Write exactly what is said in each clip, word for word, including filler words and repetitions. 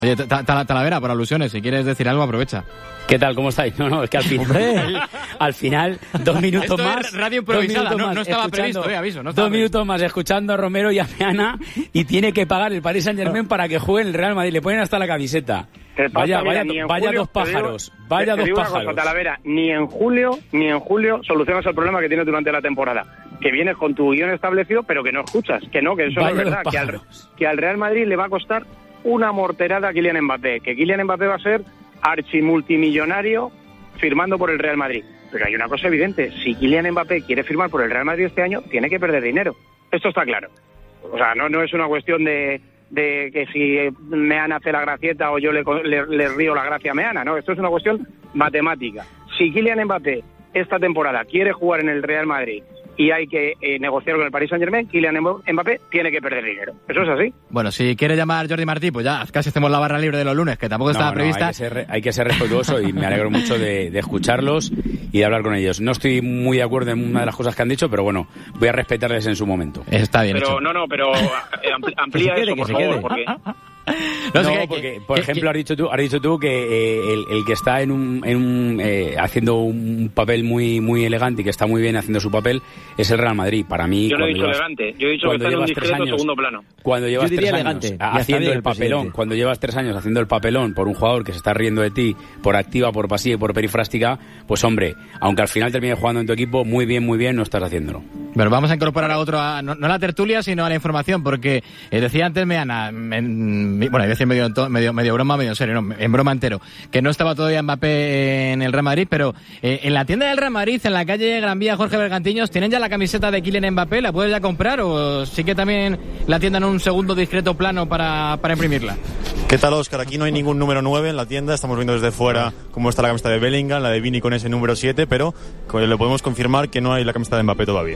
Oye, Talavera, por alusiones, si quieres decir algo, aprovecha. ¿Qué tal? ¿Cómo estáis? No, no, es que al final, al final dos minutos Esto más. Es radio improvisada, no, no estaba previsto, eh, aviso. No estaba dos previsto. minutos más escuchando a Romero y a Meana y tiene que pagar el Paris Saint-Germain para que juegue en el Real Madrid. Le ponen hasta la camiseta. Vaya, mira, vaya, vaya julio, dos pájaros. Digo, vaya te, te dos digo pájaros. Una cosa, Talavera, ni en julio, ni en julio solucionas el problema que tienes durante la temporada. Que vienes con tu guión establecido, pero que no escuchas. Que no, que eso vaya no es verdad. Que al, que al Real Madrid le va a costar una morterada a Kylian Mbappé. Que Kylian Mbappé va a ser archimultimillonario firmando por el Real Madrid. Pero hay una cosa evidente. Si Kylian Mbappé quiere firmar por el Real Madrid este año, tiene que perder dinero. Esto está claro. O sea, no, no es una cuestión de... de que si Meana hace la gracieta o yo le, le, le río la gracia a Meana, ¿no? Esto es una cuestión matemática. Si Kylian Mbappé esta temporada quiere jugar en el Real Madrid y hay que eh, negociar con el Paris Saint-Germain, Kylian Mbappé tiene que perder dinero. Eso es así. Bueno, si quiere llamar Jordi Martí, pues ya casi hacemos la barra libre de los lunes, que tampoco estaba no, no, prevista. Hay que, ser, hay que ser respetuoso y me alegro mucho de, de escucharlos y de hablar con ellos. No estoy muy de acuerdo en una de las cosas que han dicho, pero bueno, voy a respetarles en su momento. Está bien Pero hecho. no, no, pero amplía quede, eso, por favor, quede. porque... No, no sé, porque, que, por que, ejemplo, que, has dicho tú, has dicho tú que eh, el, el que está en un, en un eh, haciendo un papel muy muy elegante y que está muy bien haciendo su papel es el Real Madrid. Para mí, yo no he dicho llevas, elegante, yo he dicho que está en un discreto años, segundo plano. Cuando llevas tres años elegante, haciendo el papelón, el cuando llevas tres años haciendo el papelón por un jugador que se está riendo de ti, por activa, por pasiva y por perifrástica, pues hombre, aunque al final termine jugando en tu equipo, muy bien, muy bien, no estás haciéndolo. Pero vamos a incorporar a otro, a, no, no a la tertulia, sino a la información, porque eh, decía antes Meana, en, bueno, decía medio, medio, medio broma, medio en serio, no, en broma entero, que no estaba todavía Mbappé en el Real Madrid, pero eh, en la tienda del Real Madrid, en la calle Gran Vía Jorge Bergantiños, ¿tienen ya la camiseta de Kylian Mbappé? ¿La puedes ya comprar o sí que también la tienda en un segundo discreto plano para, para imprimirla? ¿Qué tal, Óscar? Aquí no hay ningún número nueve en la tienda, estamos viendo desde fuera cómo está la camiseta de Bellingham, la de Vini con ese número siete, pero le podemos confirmar que no hay la camiseta de Mbappé todavía.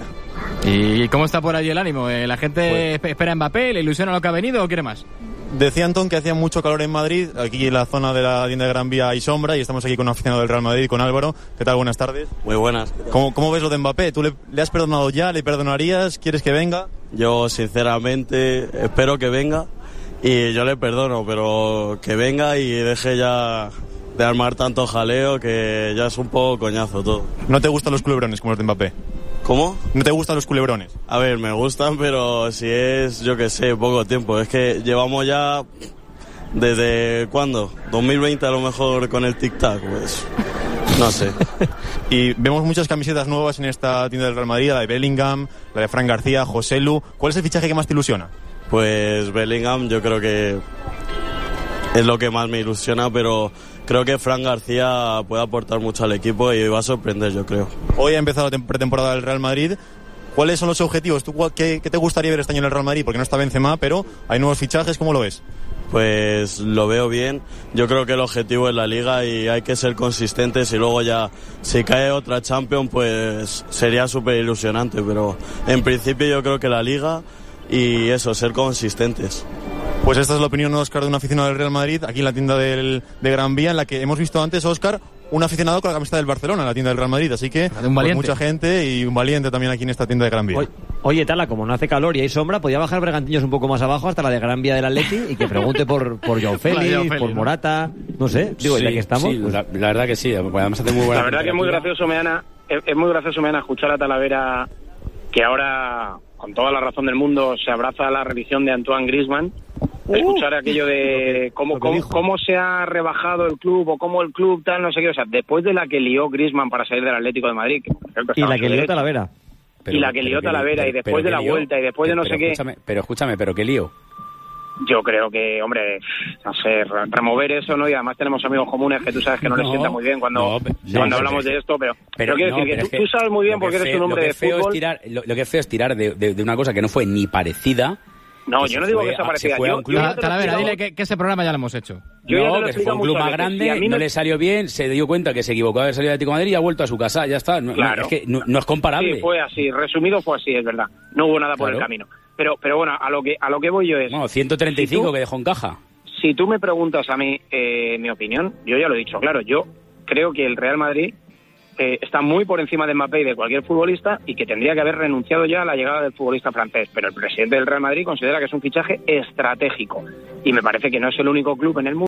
¿Y cómo está por allí el ánimo? ¿La gente pues, espera a Mbappé? ¿Le ilusiona lo que ha venido o quiere más? Decía Antón que hacía mucho calor en Madrid, aquí en la zona de la tienda de Gran Vía hay sombra y estamos aquí con un aficionado del Real Madrid, con Álvaro. ¿Qué tal? Buenas tardes. Muy buenas. ¿Cómo, cómo ves lo de Mbappé? ¿Tú le, le has perdonado ya? ¿Le perdonarías? ¿Quieres que venga? Yo sinceramente espero que venga y yo le perdono, pero que venga y deje ya de armar tanto jaleo que ya es un poco coñazo todo. ¿No te gustan los culebrones como los de Mbappé? ¿Cómo? ¿No te gustan los culebrones? A ver, me gustan, pero si es, yo que sé, poco tiempo. Es que llevamos ya, ¿desde cuándo? dos mil veinte a lo mejor con el tic-tac, pues, no sé. Y vemos muchas camisetas nuevas en esta tienda del Real Madrid, la de Bellingham, la de Fran García, Joselu. ¿Cuál es el fichaje que más te ilusiona? Pues Bellingham yo creo que es lo que más me ilusiona, pero creo que Fran García puede aportar mucho al equipo y va a sorprender, yo creo. Hoy ha empezado la pretemporada del Real Madrid. ¿Cuáles son los objetivos? ¿Tú, qué, ¿Qué te gustaría ver este año en el Real Madrid? Porque no está Benzema, pero hay nuevos fichajes. ¿Cómo lo ves? Pues lo veo bien. Yo creo que el objetivo es la Liga y hay que ser consistentes y luego ya, si cae otra Champions, pues sería súper ilusionante. Pero en principio yo creo que la Liga y eso, ser consistentes. Pues esta es la opinión de Óscar, de un aficionado del Real Madrid, aquí en la tienda del, de Gran Vía, en la que hemos visto antes, Óscar, un aficionado con la camiseta del Barcelona en la tienda del Real Madrid, así que pues, mucha gente y un valiente también aquí en esta tienda de Gran Vía. Oye, oye, Tala, como no hace calor y hay sombra, podía bajar Bergantiños un poco más abajo hasta la de Gran Vía del Atleti y que pregunte por, por Joao Félix, por Morata, no sé, digo, sí, ya que estamos. Sí, pues... la, la verdad que sí, además hace muy buena. La verdad que es muy gracioso, Meana, es, es muy gracioso, Meana, escuchar a Talavera que ahora, con toda la razón del mundo, se abraza a la religión de Antoine Griezmann. Uh, escuchar aquello de cómo, cómo, cómo se ha rebajado el club o cómo el club tal, no sé qué, o sea, después de la que lió Griezmann para salir del Atlético de Madrid, que y la que lió Talavera y la que lió Talavera y después de la vuelta y después de no sé qué, pero escúchame, pero qué lío. Yo creo que, hombre, no sé, remover eso, ¿no? Y además tenemos amigos comunes que tú sabes que no, no les sienta muy bien cuando, no, cuando no, hablamos pero, de esto, pero, pero, pero quiero no, decir que, tú, que tú sabes muy bien porque eres feo, un hombre de fútbol. Es tirar, lo, lo que es feo es tirar de, de, de una cosa que no fue ni parecida. No, yo no digo que sea parecida. Yo, yo no Talavera, dile que, que ese programa ya lo hemos hecho. Yo no, que fue un club más grande, si no, no le salió bien, se dio cuenta que se equivocó de haber salido de Atlético de Madrid y ha vuelto a su casa, ya está. No, claro. Es que no, no es comparable. Sí, fue así, resumido fue así, es verdad. No hubo nada por claro. el camino. Pero pero bueno, a lo que a lo que voy yo es... No, ciento treinta y cinco si tú, que dejó en caja. Si tú me preguntas a mí eh, mi opinión, yo ya lo he dicho, claro, yo creo que el Real Madrid eh, está muy por encima de Mbappé y de cualquier futbolista y que tendría que haber renunciado ya a la llegada del futbolista francés. Pero el presidente del Real Madrid considera que es un fichaje estratégico y me parece que no es el único club en el mundo